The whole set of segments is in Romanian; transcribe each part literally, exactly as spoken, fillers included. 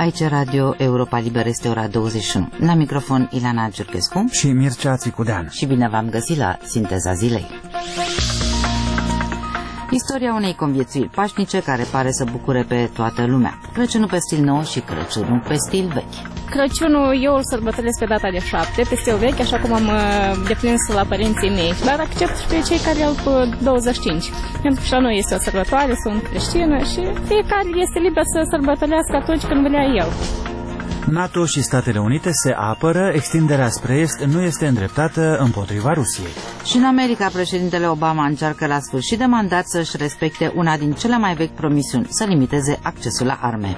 Aici Radio Europa Liberă, este ora douăzeci și unu. La microfon Ilana Giurchescu și Mircea Țicudean. Și bine v-am găsit la Sinteza Zilei. Istoria unei conviețuiri pașnice care pare să bucure pe toată lumea. Crăciunul pe stil nou și Crăciunul pe stil vechi. Crăciunul eu îl sărbătoresc pe data de șapte, pe stil vechi, așa cum am deprins la părinții mei, dar accept și pe cei care au pe douăzeci și cinci. Pentru că și la noi este o sărbătoare, sunt creștină și fiecare este liber să sărbătorească atunci când vrea el. NATO și Statele Unite se apără, extinderea spre est nu este îndreptată împotriva Rusiei. Și în America, președintele Obama încearcă la sfârșit de mandat să-și respecte una din cele mai vechi promisiuni, să limiteze accesul la arme.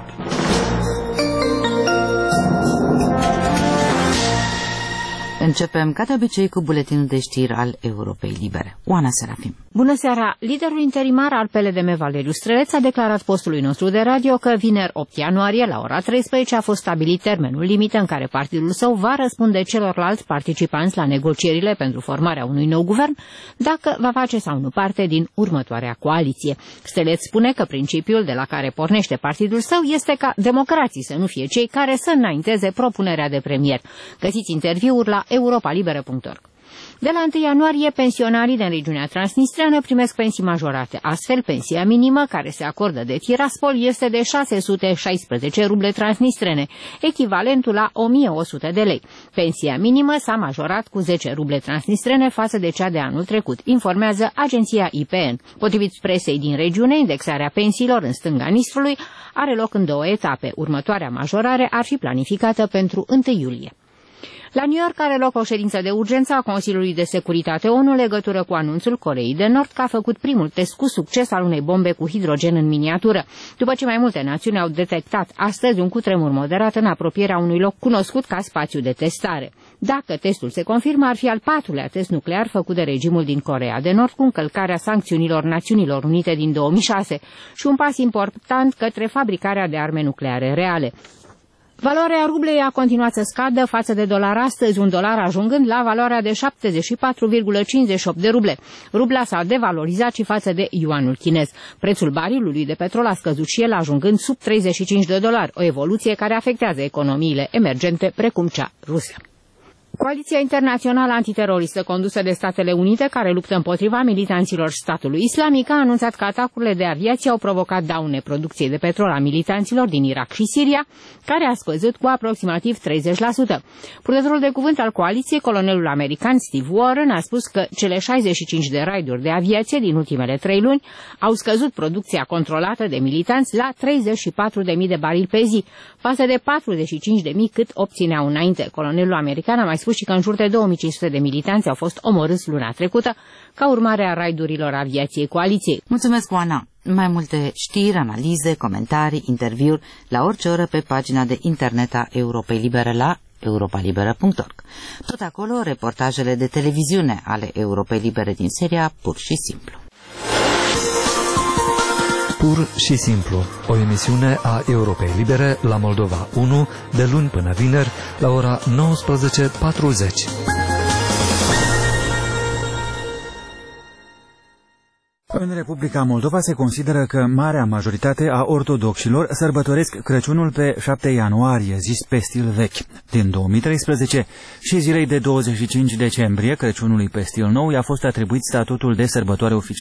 Începem, ca de obicei, cu buletinul de știri al Europei Libere. Oana Serafim. Bună seara! Liderul interimar al P L D M Valeriu Străleț a declarat postului nostru de radio că vineri opt ianuarie la ora treisprezece a fost stabilit termenul limită în care partidul său va răspunde celorlalți participanți la negocierile pentru formarea unui nou guvern, dacă va face sau nu parte din următoarea coaliție. Străleț spune că principiul de la care pornește partidul său este ca democrații să nu fie cei care să înainteze propunerea de premier. Găsiți interviuri la europa liberă punct org. De la întâi ianuarie, pensionarii din regiunea transnistreană primesc pensii majorate. Astfel, pensia minimă care se acordă de Tiraspol este de șase sute șaisprezece ruble transnistrene, echivalentul la o mie o sută de lei. Pensia minimă s-a majorat cu zece ruble transnistrene față de cea de anul trecut, informează agenția I P N. Potrivit presei din regiune, indexarea pensiilor în stânga Nistrului are loc în două etape. Următoarea majorare ar fi planificată pentru întâi iulie. La New York are loc o ședință de urgență a Consiliului de Securitate O N U în legătură cu anunțul Coreei de Nord că a făcut primul test cu succes al unei bombe cu hidrogen în miniatură, după ce mai multe națiuni au detectat astăzi un cutremur moderat în apropierea unui loc cunoscut ca spațiu de testare. Dacă testul se confirmă, ar fi al patrulea test nuclear făcut de regimul din Coreea de Nord cu încălcarea sancțiunilor Națiunilor Unite din două mii șase și un pas important către fabricarea de arme nucleare reale. Valoarea rublei a continuat să scadă față de dolar astăzi, un dolar ajungând la valoarea de șaptezeci și patru virgulă cincizeci și opt de ruble. Rubla s-a devalorizat și față de yuanul chinez. Prețul barilului de petrol a scăzut și el, ajungând sub treizeci și cinci de dolari, o evoluție care afectează economiile emergente precum cea rusă. Coaliția internațională antiteroristă condusă de Statele Unite, care luptă împotriva militanților statului islamic, a anunțat că atacurile de aviație au provocat daune producției de petrol a militanților din Irak și Siria, care a scăzut cu aproximativ treizeci la sută. Purtătorul de cuvânt al coaliției, colonelul american Steve Warren, a spus că cele șaizeci și cinci de raiduri de aviație din ultimele trei luni au scăzut producția controlată de militanți la treizeci și patru de mii de barili pe zi, față de patruzeci și cinci de mii cât obțineau înainte. Colonelul american a mai spus și că în jur de două mii cinci sute de militanți au fost omorâți luna trecută ca urmare a raidurilor aviației coaliției. Mulțumesc, Oana! Mai multe știri, analize, comentarii, interviuri la orice oră pe pagina de internet a Europei Libere la europa liberă punct org. Tot acolo, reportajele de televiziune ale Europei Libere din seria Pur și Simplu. Pur și Simplu, o emisiune a Europei Libere la Moldova unu, de luni până vineri, la ora nouăsprezece patruzeci. În Republica Moldova se consideră că marea majoritate a ortodoxilor sărbătoresc Crăciunul pe șapte ianuarie, zis pe stil vechi. Din două mii treisprezece și zilei de douăzeci și cinci decembrie, Crăciunului pe stil nou i-a fost atribuit statutul de sărbătoare oficială.